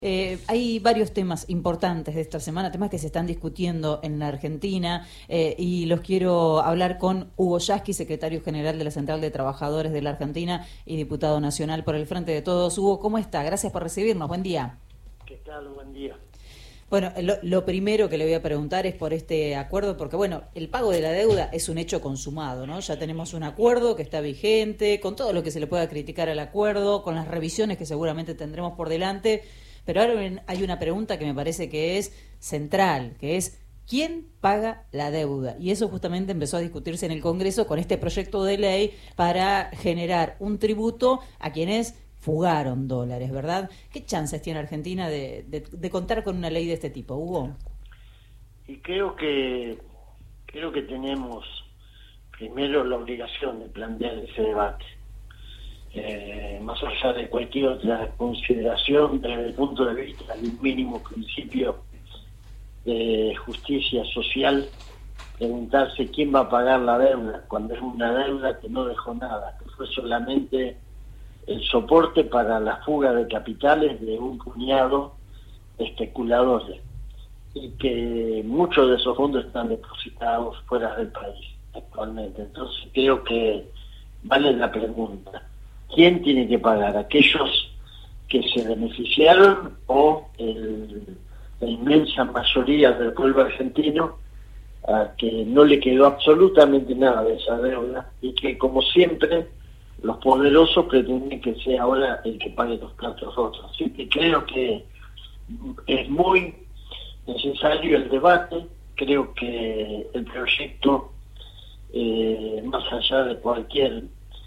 Hay varios temas importantes de esta semana, temas que se están discutiendo en la Argentina, y los quiero hablar con Hugo Yasky, secretario general de la Central de Trabajadores de la Argentina y diputado nacional por el Frente de Todos. Hugo, ¿cómo está? Gracias por recibirnos. Buen día. ¿Qué tal? Buen día. Bueno, lo primero que le voy a preguntar es por este acuerdo, porque bueno, el pago de la deuda es un hecho consumado, ¿no? Ya tenemos un acuerdo que está vigente, con todo lo que se le pueda criticar al acuerdo, con las revisiones que seguramente tendremos por delante, pero ahora hay una pregunta que me parece que es central, que es ¿quién paga la deuda? Y eso justamente empezó a discutirse en el Congreso con este proyecto de ley para generar un tributo a quienes fugaron dólares, ¿verdad? ¿Qué chances tiene Argentina de contar con una ley de este tipo, Hugo? Y creo que tenemos primero la obligación de plantear ese debate. Más allá de cualquier otra consideración, desde el punto de vista del mínimo principio de justicia social, preguntarse quién va a pagar la deuda cuando es una deuda que no dejó nada, que fue solamente el soporte para la fuga de capitales de un puñado de especuladores, y que muchos de esos fondos están depositados fuera del país actualmente. Entonces creo que vale la pregunta: ¿quién tiene que pagar? ¿Aquellos que se beneficiaron o la inmensa mayoría del pueblo argentino, a que no le quedó absolutamente nada de esa deuda y que, como siempre, los poderosos pretenden que sea ahora el que pague los platos rotos? Así que creo que es muy necesario el debate. Creo que el proyecto, más allá de cualquier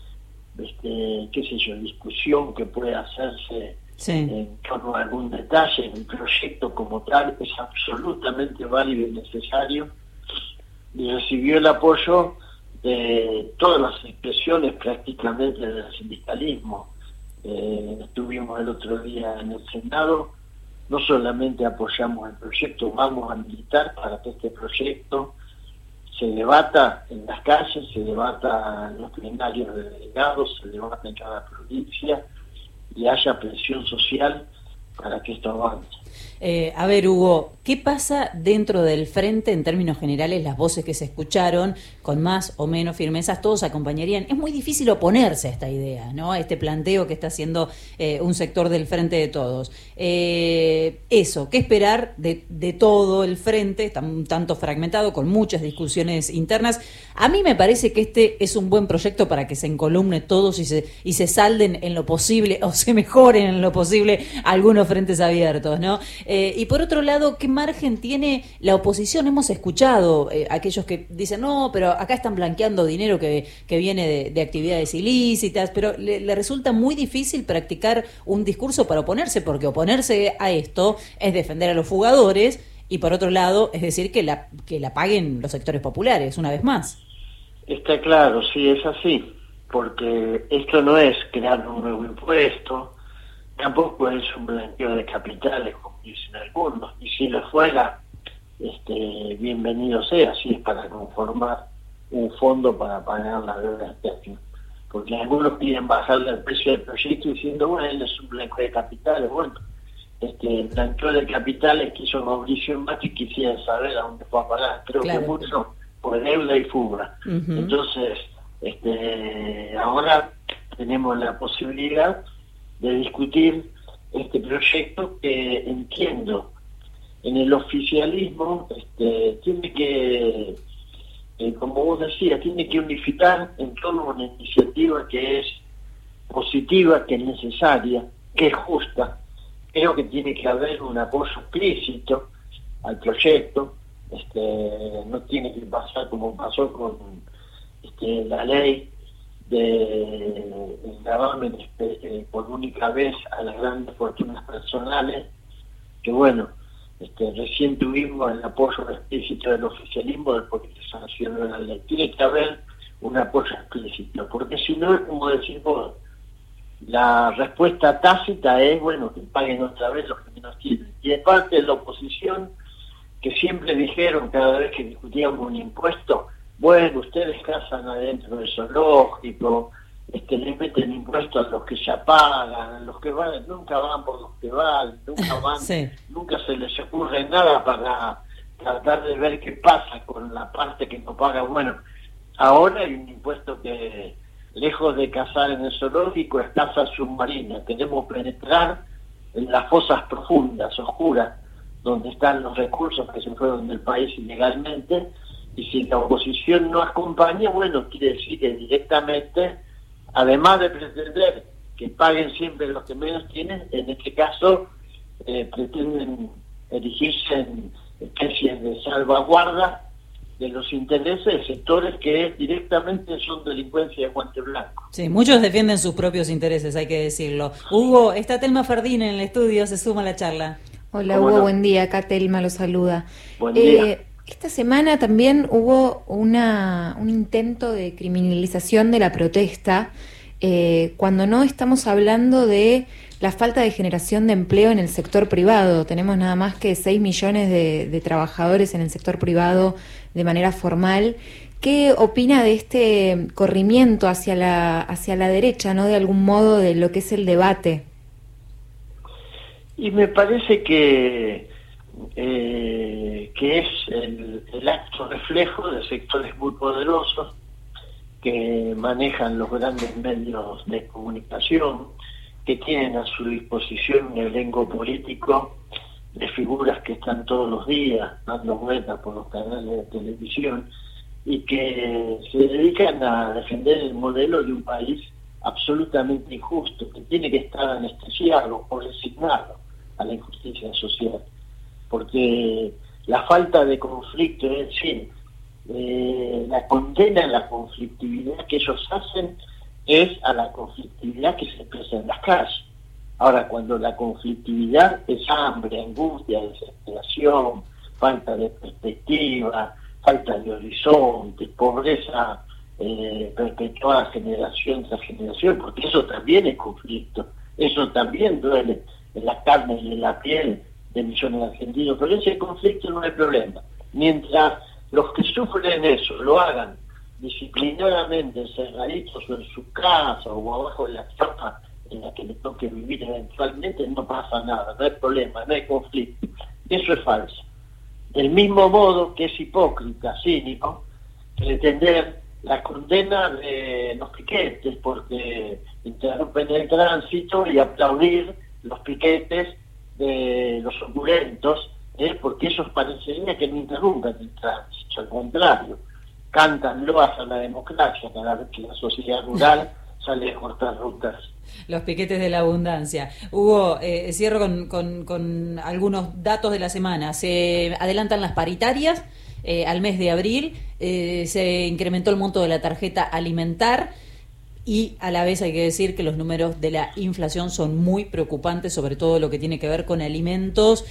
discusión que pueda hacerse en torno a algún detalle, el proyecto como tal es absolutamente válido y necesario, y recibió el apoyo de todas las expresiones prácticamente del sindicalismo. Estuvimos el otro día en el Senado, no solamente apoyamos el proyecto, vamos a militar para que este proyecto se debata en las calles, se debata en los plenarios de delegados, se debata en cada provincia y haya presión social para que esto avance. A ver, Hugo, ¿qué pasa dentro del Frente en términos generales? Las voces que se escucharon, con más o menos firmezas, todos acompañarían. Es muy difícil oponerse a esta idea, ¿no? A este planteo que está haciendo un sector del Frente de Todos. Eso, ¿qué esperar de todo el Frente? Está un tanto fragmentado, con muchas discusiones internas. A mí me parece que este es un buen proyecto para que se encolumne todos y se salden en lo posible, o se mejoren en lo posible algunos frentes abiertos, ¿no? Y por otro lado, ¿qué margen tiene la oposición? Hemos escuchado aquellos que dicen, no, pero acá están blanqueando dinero que viene de actividades ilícitas, pero le resulta muy difícil practicar un discurso para oponerse, porque oponerse a esto es defender a los fugadores, y por otro lado, es decir, que la paguen los sectores populares, una vez más. Está claro, sí, es así, porque esto no es crear un nuevo impuesto, tampoco es un blanqueo de capitales, como dicen algunos, y si lo fuera, bienvenido sea, si es para conformar un fondo para pagar la deuda externa. Porque algunos quieren bajarle el precio del proyecto diciendo, bueno, es un blanqueo de capitales. Bueno, el blanqueo de capitales que hizo Mauricio Macri, quisiera saber a dónde fue a pagar. Creo que mucho por deuda y fuga. Uh-huh. Entonces, ahora tenemos la posibilidad de discutir este proyecto que, entiendo, en el oficialismo tiene que, como vos decías, tiene que unificar en torno a una iniciativa que es positiva, que es necesaria, que es justa. Creo que tiene que haber un apoyo explícito al proyecto. No tiene que pasar como pasó con la ley de gravamen por única vez a las grandes fortunas personales, que bueno, recién tuvimos el apoyo explícito del oficialismo después que se sancionó la ley. Tiene que haber un apoyo explícito, porque si no, es como decir vos, la respuesta tácita es, bueno, que paguen otra vez los que menos tienen. Y de parte de la oposición, que siempre dijeron cada vez que discutíamos un impuesto, bueno, ustedes cazan adentro del zoológico, le meten impuestos a los que ya pagan, a los que van, nunca van por los que van, nunca van, sí. Nunca se les ocurre nada para tratar de ver qué pasa con la parte que no paga. Bueno, ahora hay un impuesto que, lejos de cazar en el zoológico, es caza submarina. Queremos penetrar en las fosas profundas, oscuras, donde están los recursos que se fueron del país ilegalmente, y si la oposición no acompaña, bueno, quiere decir que directamente, además de pretender que paguen siempre los que menos tienen, en este caso pretenden erigirse en especies de salvaguarda de los intereses de sectores que directamente son delincuencia de guante blanco. Sí, muchos defienden sus propios intereses, hay que decirlo. Hugo, está Telma Fardín en el estudio, se suma a la charla. Hola Hugo, buen día, acá Telma lo saluda. Buen día. Esta semana también hubo un intento de criminalización de la protesta, cuando no estamos hablando de la falta de generación de empleo en el sector privado. Tenemos nada más que 6 millones de trabajadores en el sector privado de manera formal. ¿Qué opina de este corrimiento hacia la derecha, no, de algún modo, de lo que es el debate? Y me parece que es el acto reflejo de sectores muy poderosos que manejan los grandes medios de comunicación, que tienen a su disposición un elenco político de figuras que están todos los días dando vueltas por los canales de televisión y que se dedican a defender el modelo de un país absolutamente injusto, que tiene que estar anestesiado o resignado a la injusticia social, porque la falta de conflicto, es decir, la condena a la conflictividad que ellos hacen es a la conflictividad que se expresa en las calles. Ahora, cuando la conflictividad es hambre, angustia, desesperación, falta de perspectiva, falta de horizonte, pobreza perpetuada generación tras generación, porque eso también es conflicto, eso también duele en la carne y en la piel de millones de argentinos, pero ese conflicto no hay problema. Mientras los que sufren eso lo hagan disciplinadamente, encerraditos o en su casa o abajo de la chapa en la que le toque vivir eventualmente, no pasa nada, no hay problema, no hay conflicto. Eso es falso. Del mismo modo que es hipócrita, cínico, pretender la condena de los piquetes porque interrumpen el tránsito y aplaudir los piquetes de los opulentos, porque esos parecería que no interrumpen el tránsito, al contrario, cantan loas a la democracia cada vez que la sociedad rural sale a cortar rutas. Los piquetes de la abundancia. Hugo, cierro con algunos datos de la semana. Se adelantan las paritarias al mes de abril, se incrementó el monto de la tarjeta alimentar y a la vez hay que decir que los números de la inflación son muy preocupantes, sobre todo lo que tiene que ver con alimentos.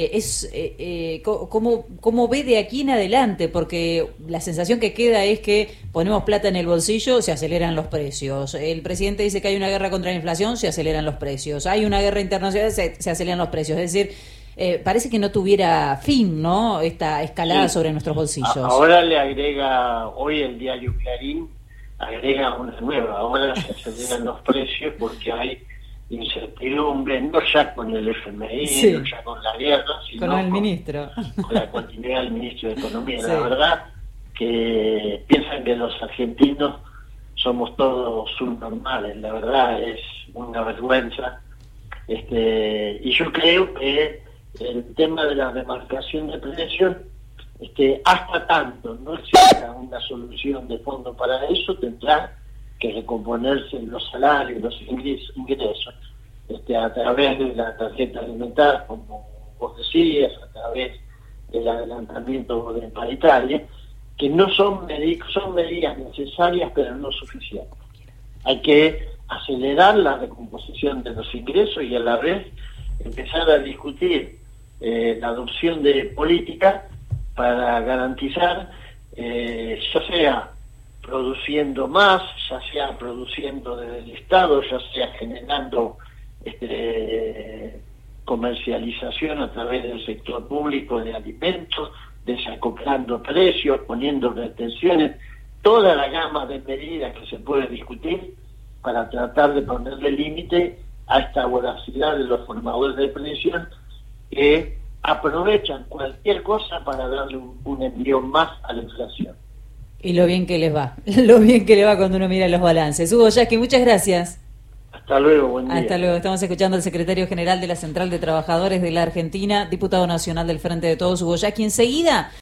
¿Cómo ve de aquí en adelante? Porque la sensación que queda es que ponemos plata en el bolsillo, se aceleran los precios. El presidente dice que hay una guerra contra la inflación, se aceleran los precios. Hay una guerra internacional, se aceleran los precios. Es decir, parece que no tuviera fin, ¿no?, esta escalada sobre nuestros bolsillos. Ahora le agrega, hoy el diario Clarín agrega una nueva, ahora se aceleran los precios porque hay incertidumbre, no ya con el FMI, sí, no ya con la guerra, sino con el ministro, con la continuidad del ministro de Economía. Sí. La verdad que piensan que los argentinos somos todos subnormales, la verdad es una vergüenza. Y yo creo que el tema de la remarcación de precios, hasta tanto no exista una solución de fondo para eso, tendrá que recomponerse los salarios, los ingresos, a través de la tarjeta alimentar, como vos decías, a través del adelantamiento de paritaria, que no son medidas necesarias, pero no suficientes. Hay que acelerar la recomposición de los ingresos y a la vez empezar a discutir la adopción de políticas para garantizar, ya sea produciendo más, ya sea produciendo desde el Estado, ya sea generando comercialización a través del sector público de alimentos, desacoplando precios, poniendo retenciones, toda la gama de medidas que se puede discutir para tratar de ponerle límite a esta voracidad de los formadores de precios que aprovechan cualquier cosa para darle un envión más a la inflación. Y lo bien que les va, lo bien que le va cuando uno mira los balances. Hugo Yasky, muchas gracias. Hasta luego, buen día. Hasta luego. Estamos escuchando al secretario general de la Central de Trabajadores de la Argentina, diputado nacional del Frente de Todos, Hugo Yasky. Enseguida